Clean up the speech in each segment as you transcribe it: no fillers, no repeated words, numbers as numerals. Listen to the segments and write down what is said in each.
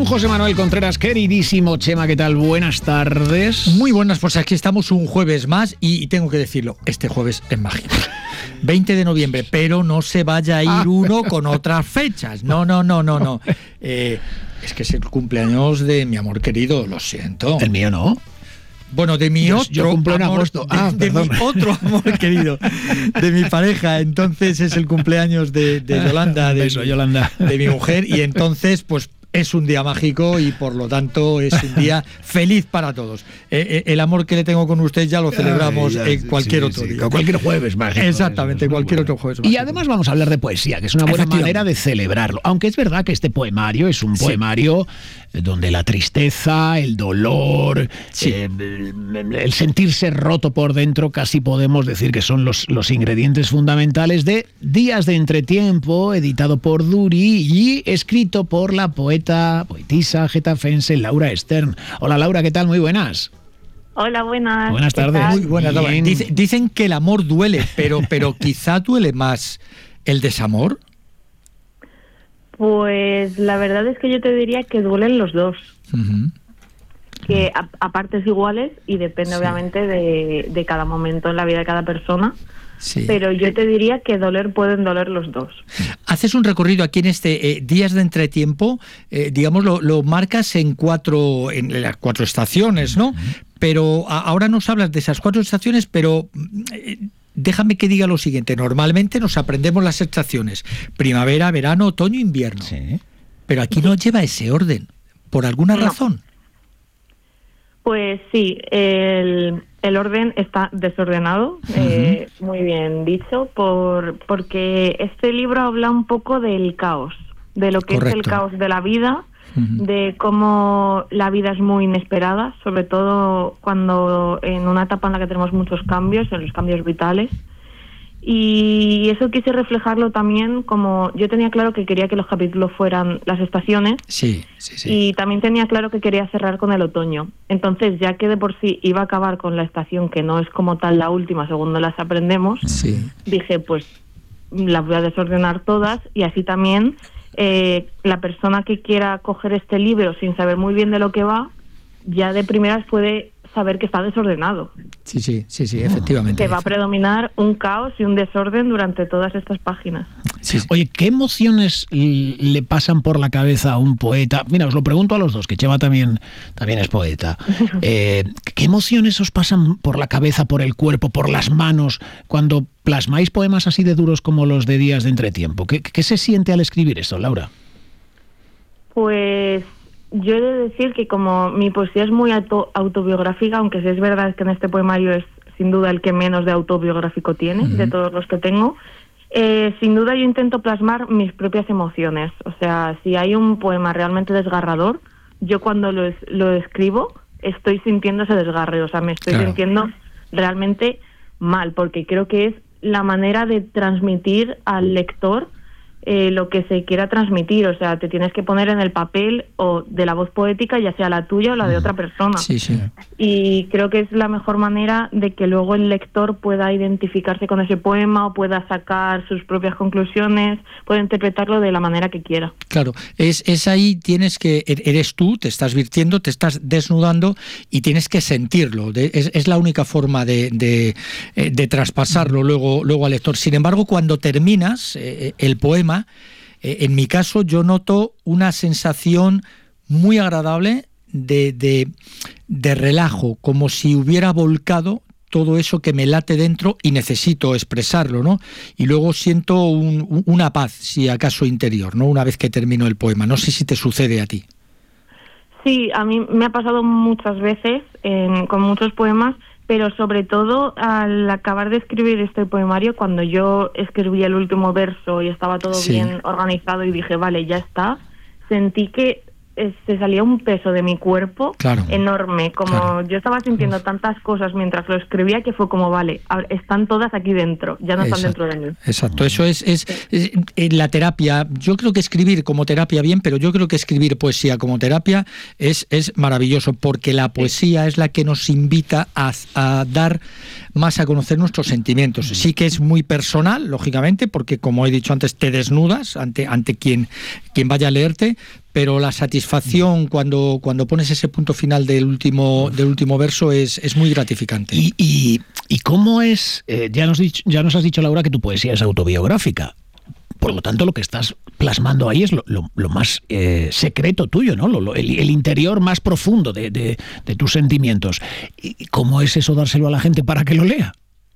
José Manuel Contreras, queridísimo Chema, ¿qué tal? Buenas tardes. Muy buenas, pues aquí estamos un jueves más y tengo que decirlo, este jueves es mágico. 20 de noviembre, pero no se vaya a ir uno con otras fechas. No. Es que es el cumpleaños de mi amor querido, lo siento. El mío no. Bueno, de mi otro yo cumplo en amor, agosto. de mi otro amor querido, de mi pareja. Entonces es el cumpleaños de Yolanda, Yolanda, de mi mujer, y entonces pues es un día mágico y por lo tanto es un día feliz para todos. El amor que le tengo con usted ya lo celebramos en cualquier otro día. Cualquier jueves mágico. Exactamente, cualquier otro jueves mágico. Y además vamos a hablar de poesía, que es una buena manera de celebrarlo. Aunque es verdad que este poemario es un poemario donde la tristeza, el dolor, el sentirse roto por dentro, casi podemos decir que son los ingredientes fundamentales de Días de Entretiempo, editado por Duri y escrito por la poetisa getafense Laura Stern. Hola Laura, ¿qué tal? Muy buenas. Hola, buenas. Buenas tardes. Muy buenas. Dicen que el amor duele, pero quizá duele más el desamor. Pues la verdad es que yo te diría que duelen los dos. Uh-huh. Que a partes iguales y depende obviamente de cada momento en la vida de cada persona. Sí. Pero yo te diría que pueden doler los dos. Haces un recorrido aquí en este Días de Entretiempo, digamos, lo marcas en las 4 estaciones, ¿no? Uh-huh. Pero ahora nos hablas de esas 4 estaciones, pero déjame que diga lo siguiente. Normalmente nos aprendemos las estaciones: primavera, verano, otoño, invierno. Sí. Pero aquí no lleva ese orden, ¿por alguna razón? Pues sí, el orden está desordenado, uh-huh. Muy bien dicho, porque este libro habla un poco del caos, de lo que Correcto. Es el caos de la vida, uh-huh. de cómo la vida es muy inesperada, sobre todo cuando en una etapa en la que tenemos muchos cambios, en los cambios vitales. Y eso quise reflejarlo también, como yo tenía claro que quería que los capítulos fueran las estaciones. Sí. Y también tenía claro que quería cerrar con el otoño. Entonces, ya que de por sí iba a acabar con la estación, que no es como tal la última según las aprendemos, dije, pues las voy a desordenar todas, y así también la persona que quiera coger este libro sin saber muy bien de lo que va, ya de primeras puede saber que está desordenado. Sí, efectivamente. Que va a predominar un caos y un desorden durante todas estas páginas. Sí. Oye, ¿qué emociones le pasan por la cabeza a un poeta? Mira, os lo pregunto a los dos, que Chema también es poeta. ¿Qué emociones os pasan por la cabeza, por el cuerpo, por las manos, cuando plasmáis poemas así de duros como los de Días de Entretiempo? ¿Qué se siente al escribir esto, Laura? Pues yo he de decir que como mi poesía es muy autobiográfica, aunque sí es verdad que en este poemario es sin duda el que menos de autobiográfico tiene, uh-huh. de todos los que tengo, sin duda yo intento plasmar mis propias emociones. O sea, si hay un poema realmente desgarrador, yo cuando lo escribo estoy sintiendo ese desgarre, o sea, me estoy sintiendo realmente mal, porque creo que es la manera de transmitir al lector lo que se quiera transmitir. O sea, te tienes que poner en el papel o de la voz poética, ya sea la tuya o la de otra persona. Sí. Y creo que es la mejor manera de que luego el lector pueda identificarse con ese poema o pueda sacar sus propias conclusiones, pueda interpretarlo de la manera que quiera. Claro, es ahí eres tú, te estás virtiendo, te estás desnudando y tienes que sentirlo. Es la única forma de traspasarlo luego al lector. Sin embargo, cuando terminas el poema, en mi caso yo noto una sensación muy agradable de relajo, como si hubiera volcado todo eso que me late dentro y necesito expresarlo, ¿no? Y luego siento una paz, si acaso interior, ¿no? Una vez que termino el poema. No sé si te sucede a ti. Sí, a mí me ha pasado muchas veces con muchos poemas, pero sobre todo al acabar de escribir este poemario, cuando yo escribí el último verso y estaba todo bien organizado y dije, vale, ya está, sentí que se salía un peso de mi cuerpo enorme, como yo estaba sintiendo tantas cosas mientras lo escribía que fue como, vale, están todas aquí dentro, ya no están dentro de mí. Exacto, eso es la terapia. Yo creo que escribir como terapia bien, pero yo creo que escribir poesía como terapia es maravilloso, porque la poesía es la que nos invita a dar más a conocer nuestros sentimientos. Sí que es muy personal, lógicamente, porque como he dicho antes, te desnudas ante quien vaya a leerte, pero la satisfacción cuando pones ese punto final del último verso es muy gratificante. ¿Y cómo es? Ya nos has dicho, Laura, que tu poesía es autobiográfica. Por lo tanto, lo que estás plasmando ahí es lo más secreto tuyo, ¿no? El interior más profundo de tus sentimientos. ¿Y cómo es eso dárselo a la gente para que lo lea?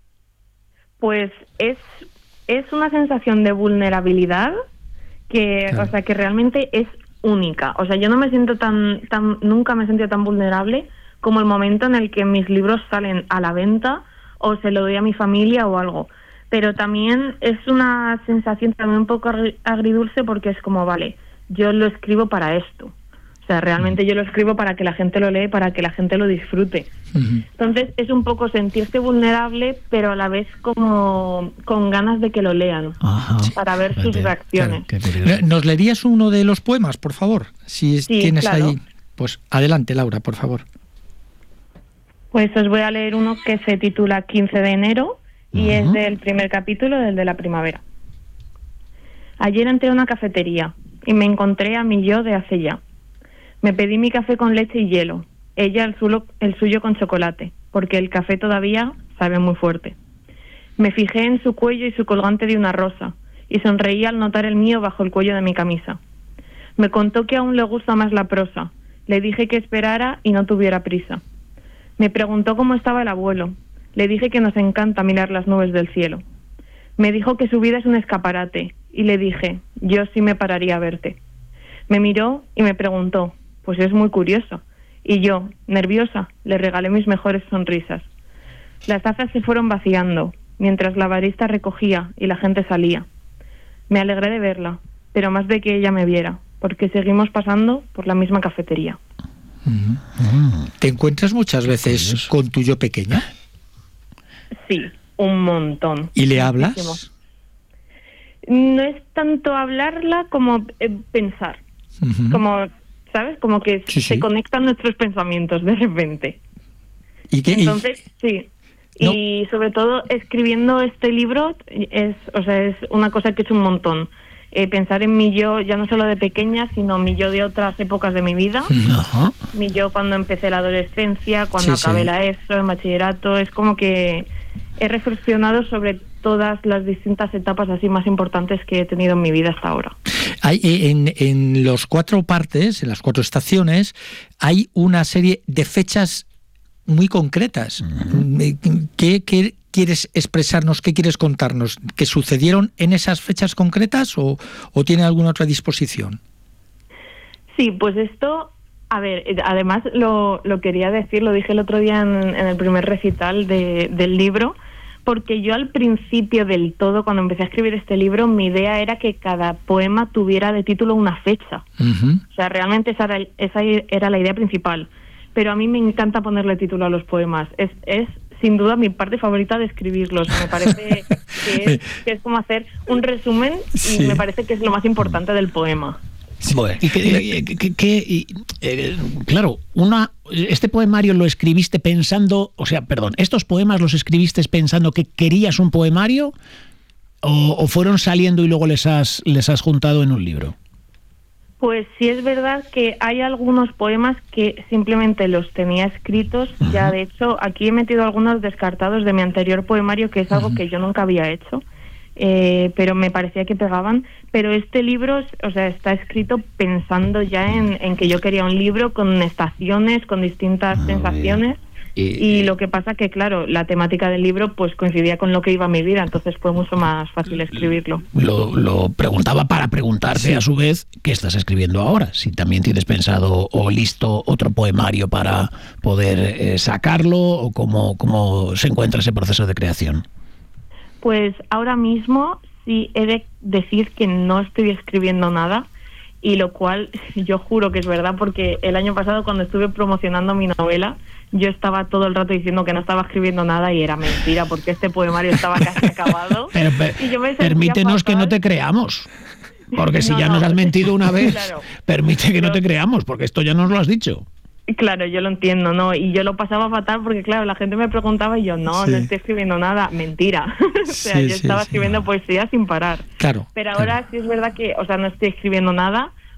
Pues es una sensación de vulnerabilidad que, claro, o sea, que realmente es única. O sea, yo no me siento nunca me he sentido tan vulnerable como el momento en el que mis libros salen a la venta o se lo doy a mi familia o algo. Pero también es una sensación también un poco agridulce porque es como, vale, yo lo escribo para esto. O sea, realmente yo lo escribo para que la gente lo lea, para que la gente lo disfrute. Entonces es un poco sentirse vulnerable, pero a la vez como con ganas de que lo lean. Ajá. Para ver sus reacciones. ¿Nos leerías uno de los poemas, por favor? Si sí, tienes claro. Ahí. Pues adelante, Laura, por favor. Pues os voy a leer uno que se titula 15 de enero y es del primer capítulo, del de la primavera. Ayer entré a una cafetería y me encontré a mi yo de hace ya. Me pedí mi café con leche y hielo, ella el suyo con chocolate, porque el café todavía sabe muy fuerte. Me fijé en su cuello y su colgante de una rosa, y sonreí al notar el mío bajo el cuello de mi camisa. Me contó que aún le gusta más la prosa. Le dije que esperara y no tuviera prisa. Me preguntó cómo estaba el abuelo. Le dije que nos encanta mirar las nubes del cielo. Me dijo que su vida es un escaparate, y le dije, yo sí me pararía a verte. Me miró y me preguntó, pues es muy curioso. Y yo, nerviosa, le regalé mis mejores sonrisas. Las tazas se fueron vaciando, mientras la barista recogía y la gente salía. Me alegré de verla, pero más de que ella me viera, porque seguimos pasando por la misma cafetería. ¿Te encuentras muchas veces con tu yo pequeña? Sí, un montón. ¿Y le hablas? No es tanto hablarla como pensar. Como, ¿sabes? Como que se conectan nuestros pensamientos de repente. Entonces, sí. No. Y sobre todo escribiendo este libro es una cosa que he hecho un montón. Pensar en mi yo, ya no solo de pequeña, sino mi yo de otras épocas de mi vida. Ajá. Mi yo cuando empecé la adolescencia, cuando acabé la ESO, en bachillerato. Es como que he reflexionado sobre todas las distintas etapas así más importantes que he tenido en mi vida hasta ahora. Hay, en las 4 partes, en las 4 estaciones, hay una serie de fechas muy concretas. ¿Qué quieres expresarnos, qué quieres contarnos? ¿Que sucedieron en esas fechas concretas o tiene alguna otra disposición? Sí, pues esto, a ver, además lo quería decir, lo dije el otro día en el primer recital del libro, porque yo al principio del todo, cuando empecé a escribir este libro, mi idea era que cada poema tuviera de título una fecha. O sea, realmente esa era la idea principal. Pero a mí me encanta ponerle título a los poemas. Es sin duda mi parte favorita de escribirlos. Me parece que es como hacer un resumen y me parece que es lo más importante del poema. Bueno, claro, este poemario lo escribiste pensando, estos poemas los escribiste pensando que querías un poemario o fueron saliendo y luego les has juntado en un libro. Pues sí es verdad que hay algunos poemas que simplemente los tenía escritos. Ya de hecho aquí he metido algunos descartados de mi anterior poemario, que es algo que yo nunca había hecho. Pero me parecía que pegaban, pero este libro, está escrito pensando ya en que yo quería un libro con estaciones, con distintas sensaciones, y lo que pasa que, claro, la temática del libro pues coincidía con lo que iba a mi vida, entonces fue mucho más fácil escribirlo. Lo preguntaba para preguntarte a su vez qué estás escribiendo ahora, si también tienes pensado o listo otro poemario para poder sacarlo, o cómo se encuentra ese proceso de creación. Pues ahora mismo sí he de decir que no estoy escribiendo nada, y lo cual yo juro que es verdad, porque el año pasado cuando estuve promocionando mi novela yo estaba todo el rato diciendo que no estaba escribiendo nada y era mentira, porque este poemario estaba casi acabado. Pero y yo me permítenos fatal. Que no te creamos, porque si ya nos has mentido una vez, claro, permite que no te creamos, porque esto ya nos lo has dicho. Claro, yo lo entiendo, ¿no? Y yo lo pasaba fatal porque, claro, la gente me preguntaba y yo, no estoy escribiendo nada. Mentira. Yo estaba escribiendo poesía sin parar. Claro. Pero ahora sí es verdad que, no estoy escribiendo nada.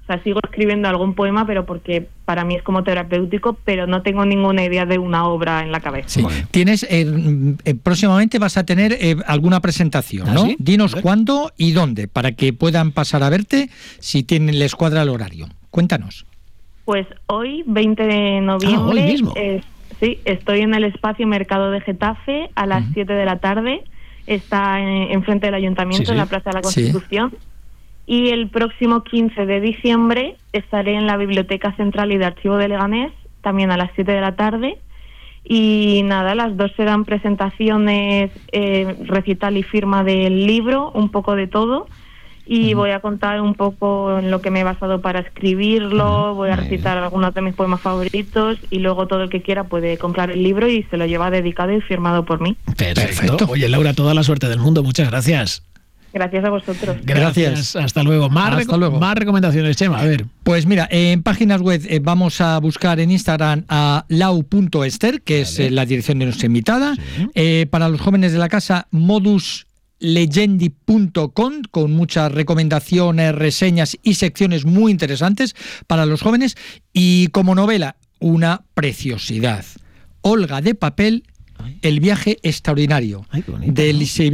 sea, sigo escribiendo algún poema, pero porque para mí es como terapéutico, pero no tengo ninguna idea de una obra en la cabeza. Sí. Tienes próximamente vas a tener alguna presentación, ¿no? ¿Sí? Dinos cuándo y dónde, para que puedan pasar a verte si les cuadra el horario. Cuéntanos. Pues hoy, 20 de noviembre, hoy mismo. Sí, estoy en el Espacio Mercado de Getafe a las 7 de la tarde. Está enfrente del Ayuntamiento, en la Plaza de la Constitución. Sí. Y el próximo 15 de diciembre estaré en la Biblioteca Central y de Archivo de Leganés, también a las 7 de la tarde. Y nada, las dos serán presentaciones, recital y firma del libro, un poco de todo. Y voy a contar un poco en lo que me he basado para escribirlo, voy a recitar algunos de mis poemas favoritos y luego todo el que quiera puede comprar el libro y se lo lleva dedicado y firmado por mí. Perfecto. Oye, Laura, toda la suerte del mundo. Muchas gracias. Gracias a vosotros. Gracias. Hasta luego. Más recomendaciones, Chema. A ver. Pues mira, en páginas web vamos a buscar en Instagram a lau.ester, que es la dirección de nuestra invitada. Sí. Para los jóvenes de la casa, moduslegendi.com, con muchas recomendaciones, reseñas y secciones muy interesantes para los jóvenes. Y como novela, una preciosidad. Olga de papel, El viaje extraordinario, de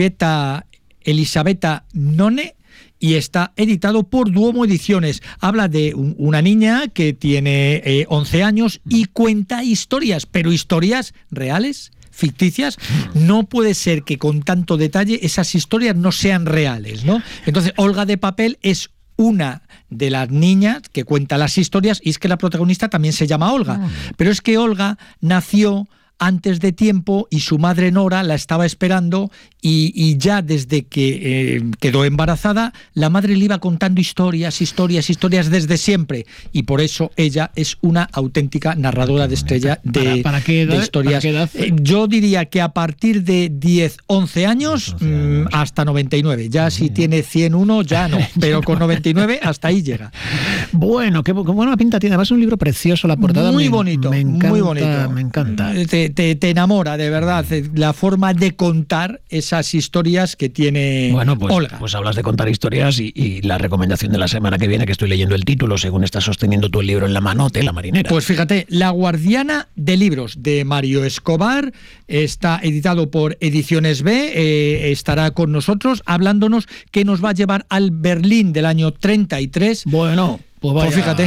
Elisabetta None, y está editado por Duomo Ediciones. Habla de una niña que tiene 11 años y cuenta historias, pero historias reales, ficticias. No puede ser que con tanto detalle esas historias no sean reales, ¿no? Entonces, Olga de papel es una de las niñas que cuenta las historias, y es que la protagonista también se llama Olga. Pero es que Olga nació antes de tiempo y su madre Nora la estaba esperando, y ya desde que quedó embarazada, la madre le iba contando historias desde siempre, y por eso ella es una auténtica narradora de estrella de historias. ¿Para qué edad? Yo diría que a partir de 10, 11 años hasta 99. Ya si tiene 101 ya no, pero con 99 hasta ahí llega. Bueno, qué buena pinta tiene. Además es un libro precioso, la portada muy bonito, me encanta, muy bonito. Me encanta. Te enamora, de verdad, la forma de contar esas historias que tiene Olga. Pues hablas de contar historias y la recomendación de la semana que viene, que estoy leyendo el título según estás sosteniendo tú el libro en la mano, La marinera. Pues fíjate, La guardiana de libros, de Mario Escobar, está editado por Ediciones B, estará con nosotros hablándonos que nos va a llevar al Berlín del año 33. Bueno, pues fíjate,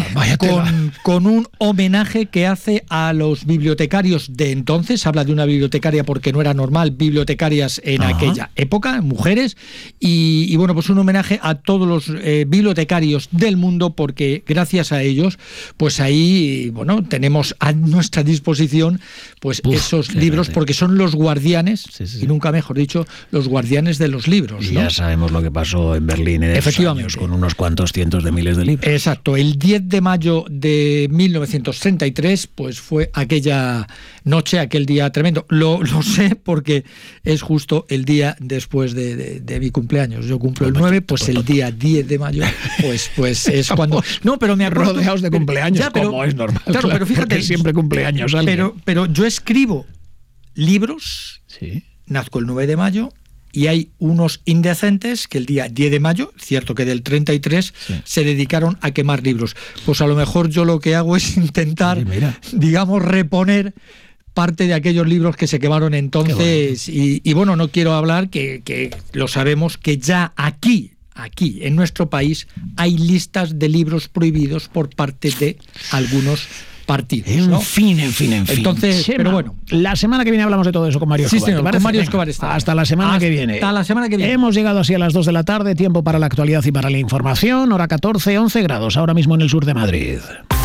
con un homenaje que hace a los bibliotecarios de entonces. Habla de una bibliotecaria, porque no era normal, bibliotecarias en aquella época, mujeres, y bueno, pues un homenaje a todos los bibliotecarios del mundo, porque gracias a ellos, pues ahí, bueno, tenemos a nuestra disposición pues esos libros, porque son los guardianes, y nunca mejor dicho, los guardianes de los libros, y ¿no? ya sabemos lo que pasó en Berlín en esos años, con unos cuantos cientos de miles de libros. Exacto. El 10 de mayo de 1933, pues fue aquella noche, aquel día tremendo. Lo sé porque es justo el día después de mi cumpleaños. Yo cumplo el 9, pues el día 10 de mayo, pues es cuando... No, pero me acuerdo... Rodeados de cumpleaños, ya, como es normal. Claro, pero fíjate... siempre cumpleaños. Pero yo escribo libros, nazco el 9 de mayo... Y hay unos indecentes que el día 10 de mayo, cierto que del 33, se dedicaron a quemar libros. Pues a lo mejor yo lo que hago es intentar, digamos, reponer parte de aquellos libros que se quemaron entonces. Y bueno, no quiero hablar que lo sabemos, que ya aquí en nuestro país hay listas de libros prohibidos por parte de algunos partidos, ¿no? En fin. Entonces, Chema, pero bueno. La semana que viene hablamos de todo eso con Mario Escobar. Sí, señor, con Mario Escobar está. Hasta la semana que viene. Hasta la semana que viene. Hemos llegado así a las 2 de la tarde, tiempo para la actualidad y para la información, hora 14, 11 grados, ahora mismo en el sur de Madrid.